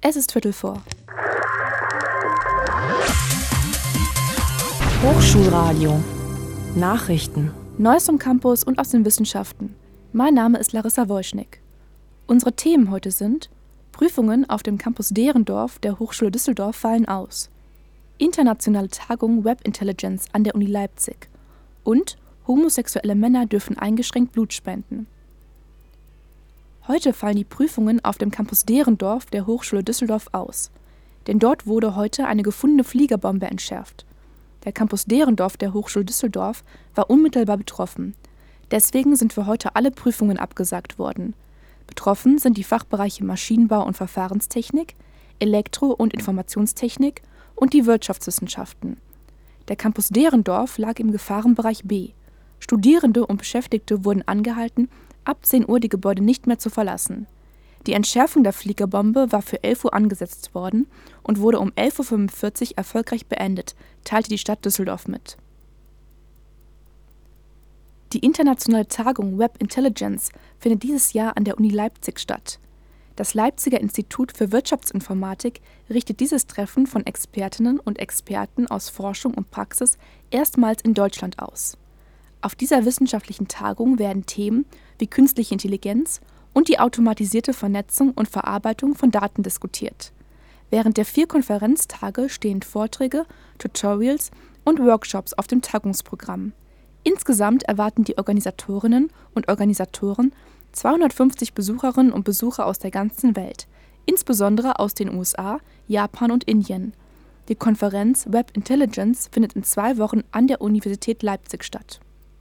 Es ist 3:15. Hochschulradio Nachrichten. Neues vom Campus und aus den Wissenschaften. Mein Name ist Larissa Wojschnick. Unsere Themen heute sind: Prüfungen auf dem Campus Derendorf der Hochschule Düsseldorf fallen aus, internationale Tagung Web Intelligence an der Uni Leipzig und homosexuelle Männer dürfen eingeschränkt Blut spenden. Heute fallen die Prüfungen auf dem Campus Derendorf der Hochschule Düsseldorf aus, denn dort wurde heute eine gefundene Fliegerbombe entschärft. Der Campus Derendorf der Hochschule Düsseldorf war unmittelbar betroffen. Deswegen sind für heute alle Prüfungen abgesagt worden. Betroffen sind die Fachbereiche Maschinenbau und Verfahrenstechnik, Elektro- und Informationstechnik und die Wirtschaftswissenschaften. Der Campus Derendorf lag im Gefahrenbereich B. Studierende und Beschäftigte wurden angehalten, ab 10 Uhr die Gebäude nicht mehr zu verlassen. Die Entschärfung der Fliegerbombe war für 11 Uhr angesetzt worden und wurde um 11:45 Uhr erfolgreich beendet, teilte die Stadt Düsseldorf mit. Die internationale Tagung Web Intelligence findet dieses Jahr an der Uni Leipzig statt. Das Leipziger Institut für Wirtschaftsinformatik richtet dieses Treffen von Expertinnen und Experten aus Forschung und Praxis erstmals in Deutschland aus. Auf dieser wissenschaftlichen Tagung werden Themen wie künstliche Intelligenz und die automatisierte Vernetzung und Verarbeitung von Daten diskutiert. Während der 4 Konferenztage stehen Vorträge, Tutorials und Workshops auf dem Tagungsprogramm. Insgesamt erwarten die Organisatorinnen und Organisatoren 250 Besucherinnen und Besucher aus der ganzen Welt, insbesondere aus den USA, Japan und Indien. Die Konferenz Web Intelligence findet in 2 Wochen an der Universität Leipzig statt.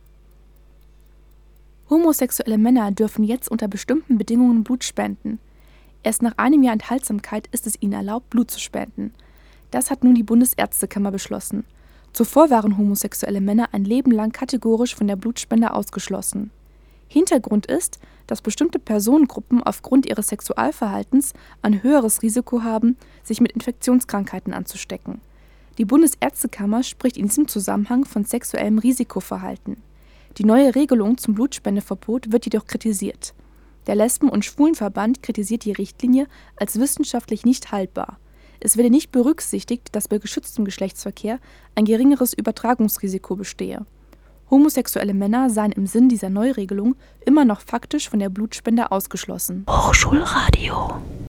Homosexuelle Männer dürfen jetzt unter bestimmten Bedingungen Blut spenden. Erst nach einem Jahr Enthaltsamkeit ist es ihnen erlaubt, Blut zu spenden. Das hat nun die Bundesärztekammer beschlossen. Zuvor waren homosexuelle Männer ein Leben lang kategorisch von der Blutspende ausgeschlossen. Hintergrund ist, dass bestimmte Personengruppen aufgrund ihres Sexualverhaltens ein höheres Risiko haben, sich mit Infektionskrankheiten anzustecken. Die Bundesärztekammer spricht in diesem Zusammenhang von sexuellem Risikoverhalten. Die neue Regelung zum Blutspendeverbot wird jedoch kritisiert. Der Lesben- und Schwulenverband kritisiert die Richtlinie als wissenschaftlich nicht haltbar. Es werde nicht berücksichtigt, dass bei geschütztem Geschlechtsverkehr ein geringeres Übertragungsrisiko bestehe. Homosexuelle Männer seien im Sinn dieser Neuregelung immer noch faktisch von der Blutspende ausgeschlossen. Hochschulradio